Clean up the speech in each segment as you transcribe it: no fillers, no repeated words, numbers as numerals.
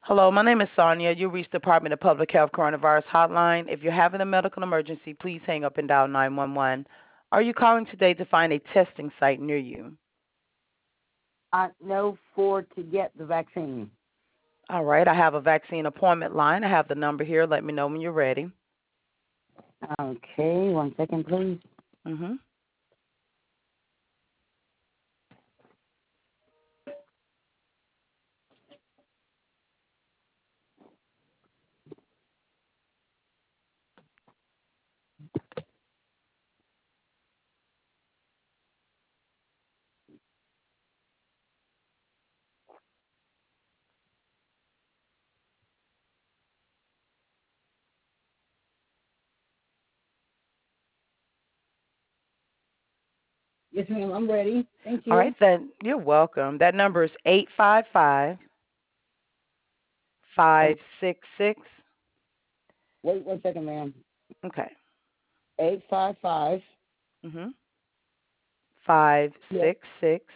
Hello, my name is Sonia. You reached the Department of Public Health Coronavirus Hotline. If you're having a medical emergency, please hang up and dial 911. Are you calling today to find a testing site near you? I know for to get the vaccine. All right, I have a vaccine appointment line. I have the number here. Let me know when you're ready. Okay, 1 second, please. Mm-hmm. Yes, ma'am, I'm ready. Thank All right, you. then you're welcome. That number is 855 Oh, 566. wait 1 second, ma'am. Okay. 855. Mm-hmm. Yes. 566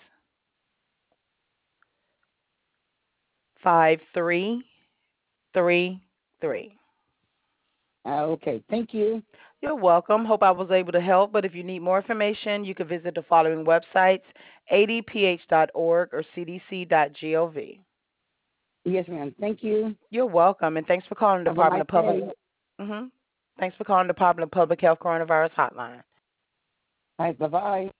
5333. Okay, thank you. You're welcome. Hope I was able to help. But if you need more information, you can visit the following websites: adph.org or cdc.gov. Yes, ma'am. Thank you. You're welcome, and thanks for calling the Have a Department nice of Public. day. hmm Thanks for calling the Department of Public Health Coronavirus Hotline. All right, bye bye.